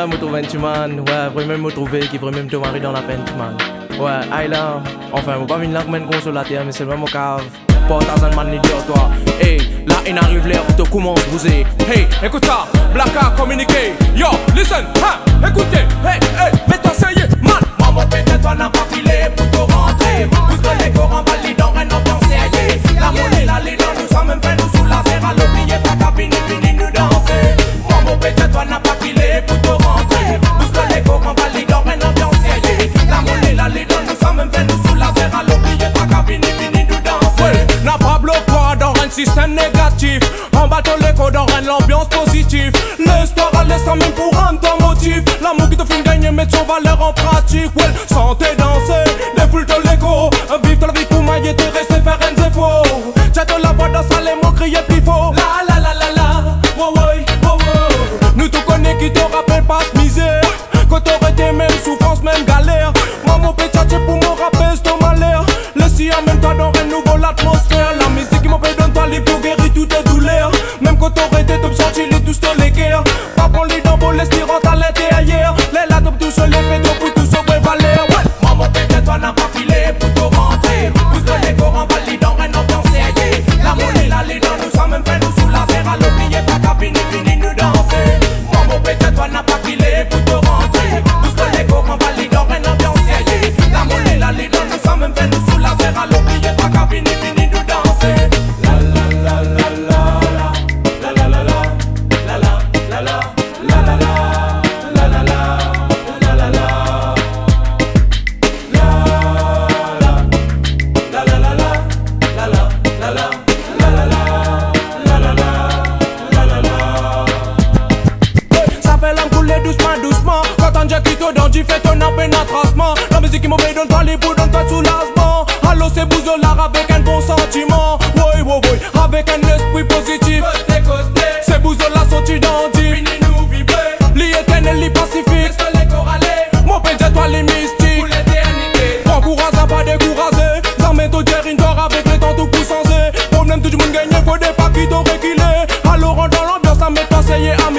Ouais, me trouver un man. Ouais, vraiment me trouver qui vraiment te marier dans la peine, man. Ouais, aïe là. Enfin, on pas venir là comme une consolateur, mais c'est vraiment cave. Porte à un man idiot, toi. Hey, là, il arrive l'air pour te commencer à bouger. Hey, écoute ça, Blacka communiqué. Yo, listen, hein, écoutez. Hey, hey, mais t'as essayé, man. Maman, peut-être toi n'a pas filé pour te rentrer. Pousse que les corps en valide dans un ambiance sérieux. La monnaie, la lait dans nous sommes même fait nous sous la serre. À l'oublier, pas qu'à finir, nous danser. Maman, peut-être toi n'a pas filé pour te rentrer. Pousse que les corps en valide dans un ambiance sérieux. La monnaie, la lait dans nous sommes même fait nous sous la serre. À l'oublier, pas qu'à finir, nous danser. N'a pas bloqué dans un système négatif. En bateau l'écho dans une ambiance positive. L'histoire à l'essence même pour rendre ton motif. L'amour qui te fait gagner mettre son valeur en pratique. Well, santé danser, défoule ton l'écho. Vive ta vie pour mailler te rester faire un zéro. Jette la voix dans sa les mots crier plus fort. La la la la la, wow wow wow. Nous tout connaît qui te rappelle pas ce misère. Quand t'aurais été même souffrance, même galère. Maman peut tchatcher pour me rappeler ton malheur. Laisse-y en même temps dans une nouvelle atmosphère. La musique qui m'appelle donne toi les pour guérir toutes tes douleurs. Même quand t'aurais été top sorti les tous te les guerres. Pas pour les dents pour les styros à l'intérieur. Les la top tout seul les fait pour tout sauver valeur. Maman peut-être toi n'a pas filé pour te rentrer. Pousse que les corps en valide dans un ambiance sérieux. La monnaie la lait dans nous sommes même fait nous sous la serre. À l'oublier pas qu'à finir nous danser. Maman peut-être toi n'a pas filé pour te rentrer. Pousse que les corps en valide dans un ambiance sérieux. La monnaie la lait dans nous sommes même fait nous sous la serre. À l'oublier pas qu'à finir nous danser. La la la la la la la la la la la la la la la la. Doucement, quand on quitte dans du fait on a pénétrasement. La musique qui m'obéit donne pas les bouts, donne pas de soulagement. Allô c'est Bouzolar avec un bon sentiment. Oui, oui, oui, avec un esprit positif. Costé, costé, c'est Bouzolar sorti dans du fini nous vibrer. L'éternel, les pacifique, les corallés. Mon père toi les mystiques pour l'éternité. Encourage à pas décourager. Ça met au dire une dort avec les temps tout coup sensé. Problème tout le monde gagne, faut des pas qui t'ont réquilé. Alors on dans l'ambiance, ça met pas essayer à